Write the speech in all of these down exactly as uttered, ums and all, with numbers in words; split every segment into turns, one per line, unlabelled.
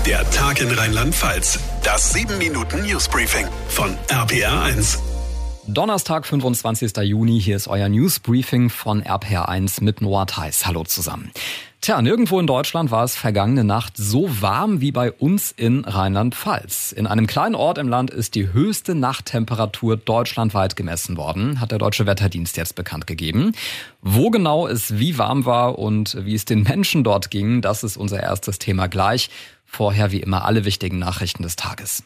Der Tag in Rheinland-Pfalz. Das sieben Minuten Newsbriefing von R P R eins.
Donnerstag, fünfundzwanzigster Juni. Hier ist euer Newsbriefing von R P R eins mit Noah Theis. Hallo zusammen. Tja, nirgendwo in Deutschland war es vergangene Nacht so warm wie bei uns in Rheinland-Pfalz. In einem kleinen Ort im Land ist die höchste Nachttemperatur deutschlandweit gemessen worden, hat der Deutsche Wetterdienst jetzt bekannt gegeben. Wo genau es wie warm war und wie es den Menschen dort ging, das ist unser erstes Thema gleich. Vorher wie immer alle wichtigen Nachrichten des Tages.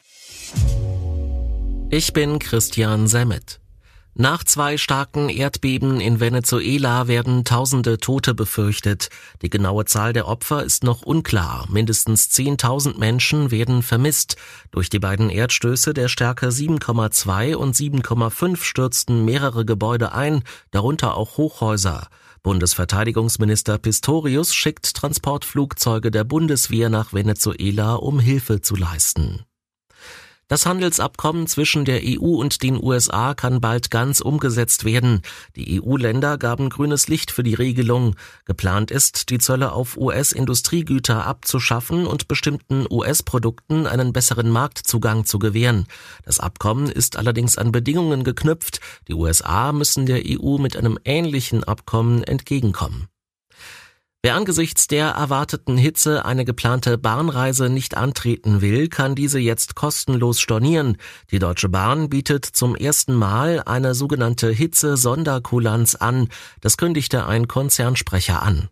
Ich bin Christian Semmet. Nach zwei starken Erdbeben in Venezuela werden tausende Tote befürchtet. Die genaue Zahl der Opfer ist noch unklar. Mindestens zehntausend Menschen werden vermisst. Durch die beiden Erdstöße der Stärke sieben Komma zwei und sieben Komma fünf stürzten mehrere Gebäude ein, darunter auch Hochhäuser. Bundesverteidigungsminister Pistorius schickt Transportflugzeuge der Bundeswehr nach Venezuela, um Hilfe zu leisten. Das Handelsabkommen zwischen der E U und den U S A kann bald ganz umgesetzt werden. Die E U-Länder gaben grünes Licht für die Regelung. Geplant ist, die Zölle auf U S-Industriegüter abzuschaffen und bestimmten U S-Produkten einen besseren Marktzugang zu gewähren. Das Abkommen ist allerdings an Bedingungen geknüpft. Die U S A müssen der E U mit einem ähnlichen Abkommen entgegenkommen. Wer angesichts der erwarteten Hitze eine geplante Bahnreise nicht antreten will, kann diese jetzt kostenlos stornieren. Die Deutsche Bahn bietet zum ersten Mal eine sogenannte Hitze-Sonderkulanz an. Das kündigte ein Konzernsprecher an.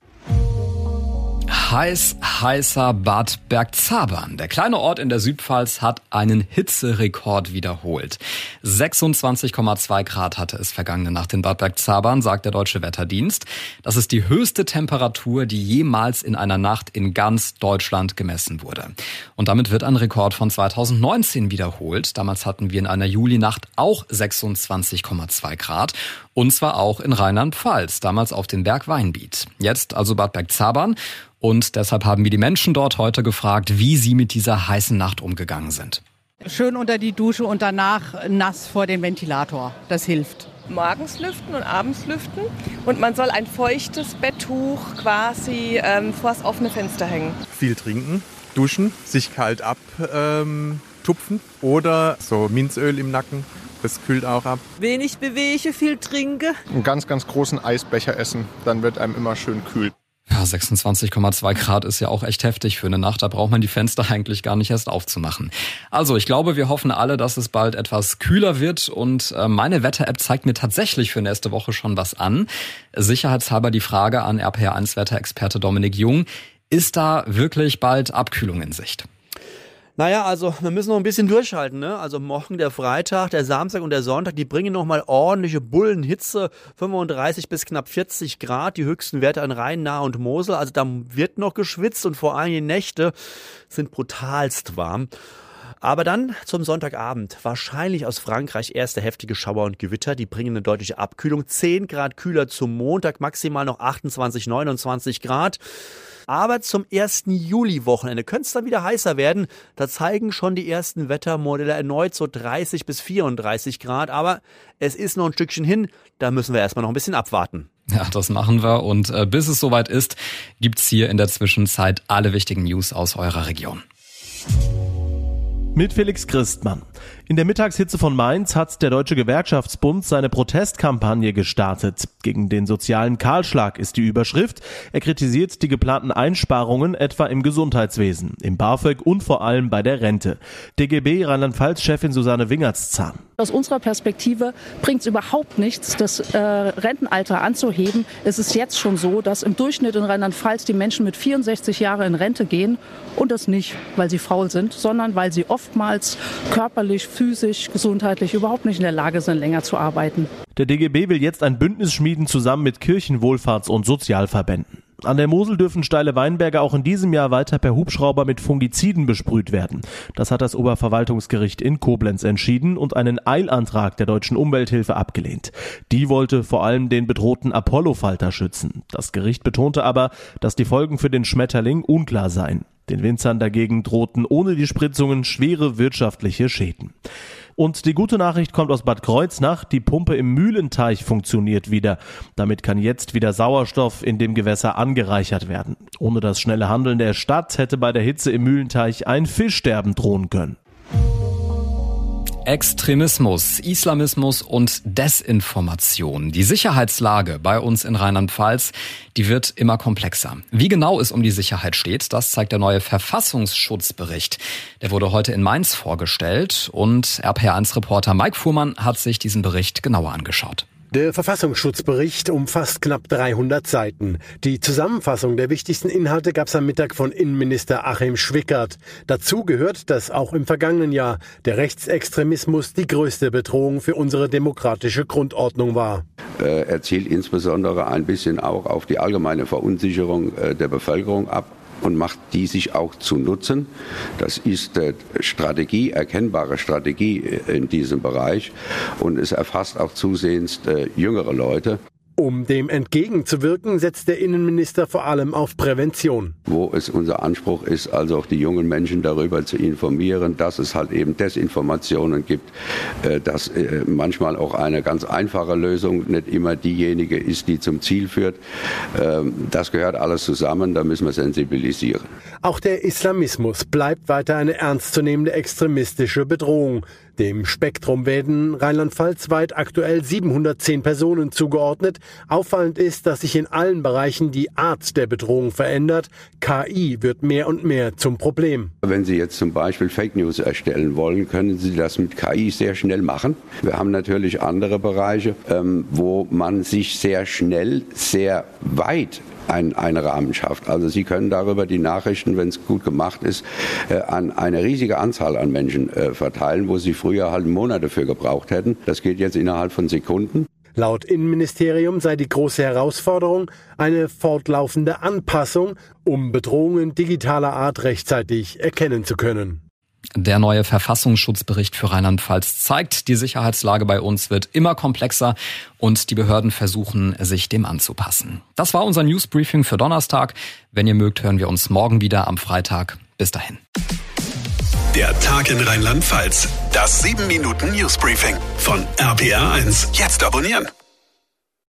Heiß, heißer Bad Bergzabern. Der kleine Ort in der Südpfalz hat einen Hitzerekord wiederholt. sechsundzwanzig Komma zwei Grad hatte es vergangene Nacht in Bad Bergzabern, sagt der Deutsche Wetterdienst. Das ist die höchste Temperatur, die jemals in einer Nacht in ganz Deutschland gemessen wurde. Und damit wird ein Rekord von zweitausendneunzehn wiederholt. Damals hatten wir in einer Julinacht auch sechsundzwanzig Komma zwei Grad. Und zwar auch in Rheinland-Pfalz, damals auf dem Berg Weinbiet. Jetzt also Bad Bergzabern. Und deshalb haben wir die Menschen dort heute gefragt, wie sie mit dieser heißen Nacht umgegangen sind.
Schön unter die Dusche und danach nass vor den Ventilator. Das hilft.
Morgens lüften und abends lüften. Und man soll ein feuchtes Betttuch quasi ähm, vor das offene Fenster hängen.
Viel trinken, duschen, sich kalt abtupfen ähm, oder so Minzöl im Nacken. Das kühlt auch ab.
Wenig bewege, viel trinke.
Einen ganz, ganz großen Eisbecher essen, dann wird einem immer schön kühl.
Ja, sechsundzwanzig Komma zwei Grad ist ja auch echt heftig für eine Nacht. Da braucht man die Fenster eigentlich gar nicht erst aufzumachen. Also ich glaube, wir hoffen alle, dass es bald etwas kühler wird. Und meine Wetter-App zeigt mir tatsächlich für nächste Woche schon was an. Sicherheitshalber die Frage an R P R eins Wetterexperte Dominik Jung. Ist da wirklich bald Abkühlung in Sicht?
Naja, also wir müssen noch ein bisschen durchhalten, ne? Also morgen der Freitag, der Samstag und der Sonntag, die bringen nochmal ordentliche Bullenhitze, fünfunddreißig bis knapp vierzig Grad, die höchsten Werte an Rhein, Nahe und Mosel. Also da wird noch geschwitzt und vor allem die Nächte sind brutalst warm. Aber dann zum Sonntagabend, wahrscheinlich aus Frankreich erste heftige Schauer und Gewitter, die bringen eine deutliche Abkühlung. zehn Grad kühler zum Montag, maximal noch achtundzwanzig, neunundzwanzig Grad. Aber zum ersten Juli-Wochenende könnte es dann wieder heißer werden. Da zeigen schon die ersten Wettermodelle erneut so dreißig bis vierunddreißig Grad. Aber es ist noch ein Stückchen hin, da müssen wir erstmal noch ein bisschen abwarten.
Ja, das machen wir. Und äh, bis es soweit ist, gibt's hier in der Zwischenzeit alle wichtigen News aus eurer Region.
Mit Felix Christmann. In der Mittagshitze von Mainz hat der Deutsche Gewerkschaftsbund seine Protestkampagne gestartet. Gegen den sozialen Kahlschlag ist die Überschrift. Er kritisiert die geplanten Einsparungen etwa im Gesundheitswesen, im BAföG und vor allem bei der Rente. D G B Rheinland-Pfalz-Chefin Susanne Wingertszahn.
Aus unserer Perspektive bringt es überhaupt nichts, das äh, Rentenalter anzuheben. Es ist jetzt schon so, dass im Durchschnitt in Rheinland-Pfalz die Menschen mit vierundsechzig Jahren in Rente gehen. Und das nicht, weil sie faul sind, sondern weil sie oftmals körperlich, physisch, gesundheitlich überhaupt nicht in der Lage sind, länger zu arbeiten.
Der D G B will jetzt ein Bündnis schmieden zusammen mit Kirchen-, Wohlfahrts- und Sozialverbänden. An der Mosel dürfen steile Weinberge auch in diesem Jahr weiter per Hubschrauber mit Fungiziden besprüht werden. Das hat das Oberverwaltungsgericht in Koblenz entschieden und einen Eilantrag der Deutschen Umwelthilfe abgelehnt. Die wollte vor allem den bedrohten Apollofalter schützen. Das Gericht betonte aber, dass die Folgen für den Schmetterling unklar seien. Den Winzern dagegen drohten ohne die Spritzungen schwere wirtschaftliche Schäden. Und die gute Nachricht kommt aus Bad Kreuznach. Die Pumpe im Mühlenteich funktioniert wieder. Damit kann jetzt wieder Sauerstoff in dem Gewässer angereichert werden. Ohne das schnelle Handeln der Stadt hätte bei der Hitze im Mühlenteich ein Fischsterben drohen können.
Extremismus, Islamismus und Desinformation. Die Sicherheitslage bei uns in Rheinland-Pfalz, die wird immer komplexer. Wie genau es um die Sicherheit steht, das zeigt der neue Verfassungsschutzbericht. Der wurde heute in Mainz vorgestellt und R P R eins Reporter Mike Fuhrmann hat sich diesen Bericht genauer angeschaut.
Der Verfassungsschutzbericht umfasst knapp dreihundert Seiten. Die Zusammenfassung der wichtigsten Inhalte gab es am Mittag von Innenminister Achim Schwickert. Dazu gehört, dass auch im vergangenen Jahr der Rechtsextremismus die größte Bedrohung für unsere demokratische Grundordnung war.
Er zielt insbesondere ein bisschen auch auf die allgemeine Verunsicherung der Bevölkerung ab und macht die sich auch zu nutzen. Das ist äh, Strategie, erkennbare Strategie in diesem Bereich und es erfasst auch zusehends äh, jüngere Leute.
Um dem entgegenzuwirken, setzt der Innenminister vor allem auf Prävention.
Wo es unser Anspruch ist, also auch die jungen Menschen darüber zu informieren, dass es halt eben Desinformationen gibt, dass manchmal auch eine ganz einfache Lösung nicht immer diejenige ist, die zum Ziel führt. Das gehört alles zusammen, da müssen wir sensibilisieren.
Auch der Islamismus bleibt weiter eine ernstzunehmende extremistische Bedrohung. Dem Spektrum werden rheinland-pfalzweit aktuell siebenhundertzehn Personen zugeordnet. Auffallend ist, dass sich in allen Bereichen die Art der Bedrohung verändert. K I wird mehr und mehr zum Problem.
Wenn Sie jetzt zum Beispiel Fake News erstellen wollen, können Sie das mit K I sehr schnell machen. Wir haben natürlich andere Bereiche, ähm, wo man sich sehr schnell, sehr weit Ein, einen Rahmen schafft. Also Sie können darüber die Nachrichten, wenn es gut gemacht ist, äh, an eine riesige Anzahl an Menschen äh, verteilen, wo Sie früher halt Monate für gebraucht hätten. Das geht jetzt innerhalb von Sekunden.
Laut Innenministerium sei die große Herausforderung eine fortlaufende Anpassung, um Bedrohungen digitaler Art rechtzeitig erkennen zu können.
Der neue Verfassungsschutzbericht für Rheinland-Pfalz zeigt, die Sicherheitslage bei uns wird immer komplexer und die Behörden versuchen, sich dem anzupassen. Das war unser Newsbriefing für Donnerstag. Wenn ihr mögt, hören wir uns morgen wieder am Freitag. Bis dahin.
Der Tag in Rheinland-Pfalz. Das sieben Minuten Newsbriefing von R P R eins. Jetzt abonnieren.